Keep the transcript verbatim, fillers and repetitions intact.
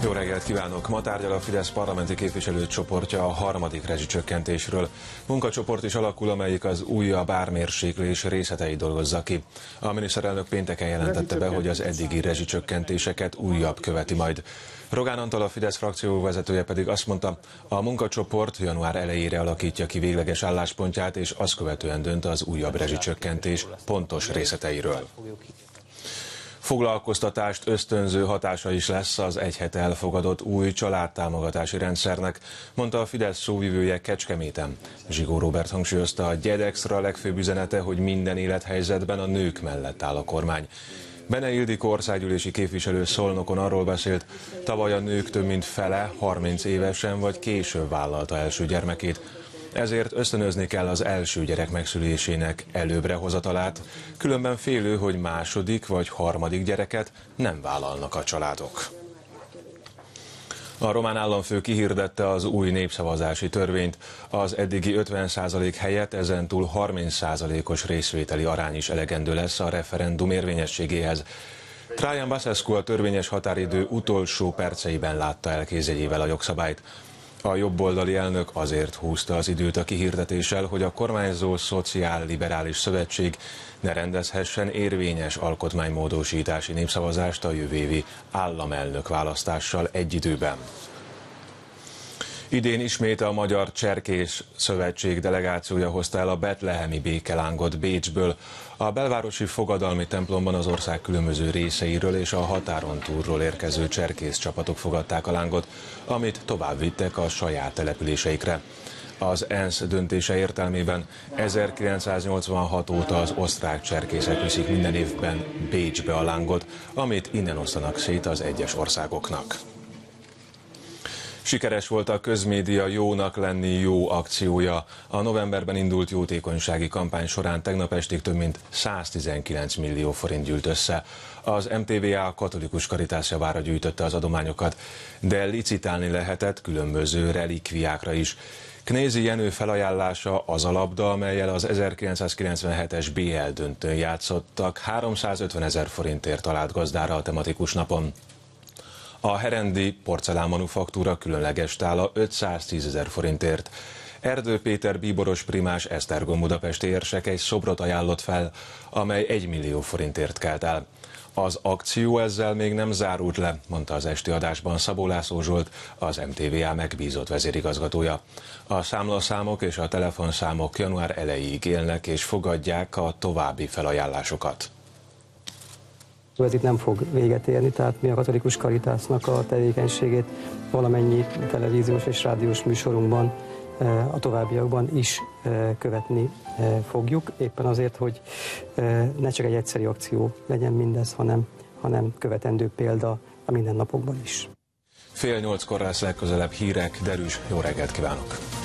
Jó reggelt kívánok! Ma tárgyal a Fidesz parlamenti képviselőcsoportja a harmadik rezsicsökkentésről. Munkacsoport is alakul, amelyik az újabb ármérséklés részleteit dolgozza ki. A miniszterelnök pénteken jelentette be, hogy az eddigi rezsicsökkentéseket újabb követi majd. Rogán Antal, a Fidesz frakció vezetője pedig azt mondta, a munkacsoport január elejére alakítja ki végleges álláspontját, és azt követően dönt az újabb rezsicsökkentés pontos részleteiről. Foglalkoztatást ösztönző hatása is lesz az egy hete elfogadott új családtámogatási rendszernek, mondta a Fidesz szóvivője Kecskeméten. Zsigó Róbert hangsúlyozta, a GYEDEXtra a legfőbb üzenete, hogy minden élethelyzetben a nők mellett áll a kormány. Bene Ildikó országgyűlési képviselő Szolnokon arról beszélt, tavaly a nők több mint fele harminc évesen vagy később vállalta első gyermekét. Ezért ösztönözni kell az első gyerek megszülésének előbbre hozatalát, különben félő, hogy második vagy harmadik gyereket nem vállalnak a családok. A román államfő kihirdette az új népszavazási törvényt. Az eddigi ötven százalék helyett ezentúl harminc százalékos részvételi arány is elegendő lesz a referendum érvényességéhez. Traian Basescu a törvényes határidő utolsó perceiben látta el kézjegyével a jogszabályt. A jobboldali elnök azért húzta az időt a kihirdetéssel, hogy a kormányzó szociál-liberális szövetség ne rendezhessen érvényes alkotmánymódosítási népszavazást a jövő évi államelnök választással egy időben. Idén ismét a Magyar Cserkész Szövetség delegációja hozta el a betlehemi békelángot Bécsből. A belvárosi fogadalmi templomban az ország különböző részeiről és a határon túlról érkező cserkész csapatok fogadták a lángot, amit tovább vittek a saját településeikre. Az ENSZ döntése értelmében ezerkilencszáznyolcvanhat óta az osztrák cserkészek viszik minden évben Bécsbe a lángot, amit innen osztanak szét az egyes országoknak. Sikeres volt a közmédia Jónak lenni jó akciója. A novemberben indult jótékonysági kampány során tegnap estig több mint száztizenkilenc millió forint gyűlt össze. Az em té vé á katolikus Caritas javára gyűjtötte az adományokat, de licitálni lehetett különböző relikviákra is. Knézi Jenő felajánlása az a labda, amellyel az ezerkilencszázkilencvenhetes bé el döntőn játszottak, háromszázötvenezer forintért talált gazdára a tematikus napon. A herendi porcelánmanufaktúra különleges tála ötszáztízezer forintért. Erdő Péter bíboros primás Esztergom budapesti érsek egy szobrot ajánlott fel, amely egy millió forintért kelt el. Az akció ezzel még nem zárult le, mondta az esti adásban Szabó László Zsolt, az em té vé á megbízott vezérigazgatója. A számlaszámok és a telefonszámok január elejéig élnek és fogadják a további felajánlásokat. Ez itt nem fog véget érni, tehát mi a katolikus Caritasnak a tevékenységét valamennyi televíziós és rádiós műsorunkban a továbbiakban is követni fogjuk, éppen azért, hogy ne csak egy egyszerű akció legyen mindez, hanem, hanem követendő példa a mindennapokban is. Fél nyolckor lesz legközelebb hírek, derűs, jó reggelt kívánok!